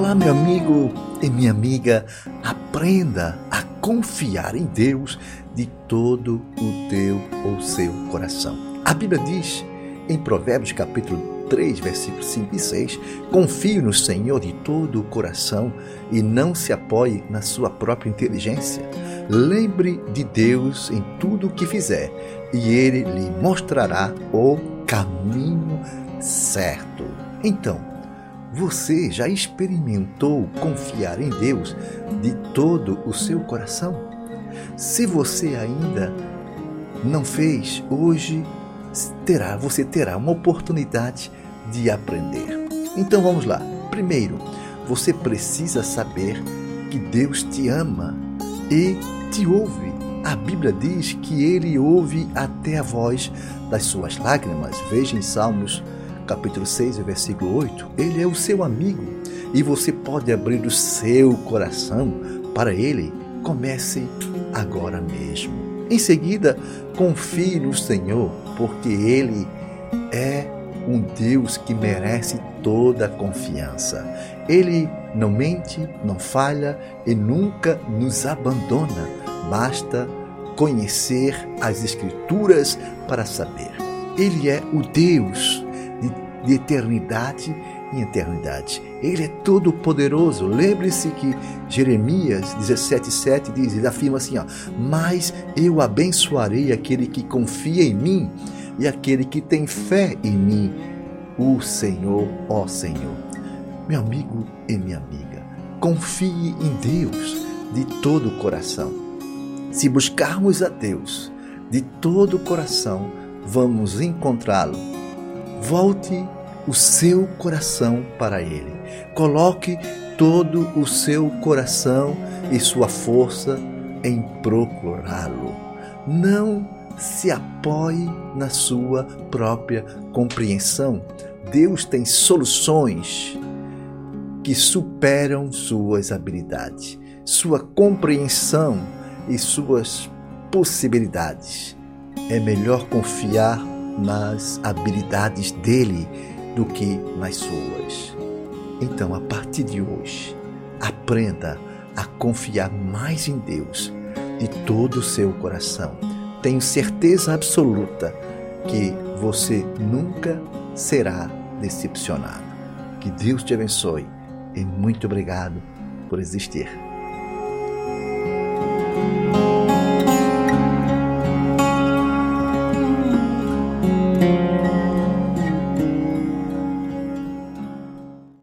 Olá, meu amigo e minha amiga, aprenda a confiar em Deus de todo o teu ou seu coração. A Bíblia diz em Provérbios capítulo 3, versículos 5 e 6, confie no Senhor de todo o coração e não se apoie na sua própria inteligência. Lembre de Deus em tudo o que fizer e Ele lhe mostrará o caminho certo. Então, você já experimentou confiar em Deus de todo o seu coração? Se você ainda não fez, hoje você terá uma oportunidade de aprender. Então vamos lá. Primeiro, você precisa saber que Deus te ama e te ouve. A Bíblia diz que Ele ouve até a voz das suas lágrimas. Veja em Salmos capítulo 6, versículo 8, Ele é o seu amigo e você pode abrir o seu coração para Ele. Comece agora mesmo. Em seguida, confie no Senhor, porque Ele é um Deus que merece toda a confiança. Ele não mente, não falha e nunca nos abandona. Basta conhecer as Escrituras para saber. Ele é o Deus de eternidade em eternidade. Ele é todo poderoso. Lembre-se que Jeremias 17:7 diz, ele afirma assim, mas eu abençoarei aquele que confia em mim e aquele que tem fé em mim, o Senhor, ó Senhor. Meu amigo e minha amiga, confie em Deus de todo o coração. Se buscarmos a Deus de todo o coração, vamos encontrá-lo. Volte o seu coração para Ele. Coloque todo o seu coração e sua força em procurá-lo. Não se apoie na sua própria compreensão. Deus tem soluções que superam suas habilidades, sua compreensão e suas possibilidades. É melhor confiar nas habilidades dele do que nas suas. Então, a partir de hoje, aprenda a confiar mais em Deus de todo o seu coração. Tenho certeza absoluta que você nunca será decepcionado. Que Deus te abençoe e muito obrigado por existir.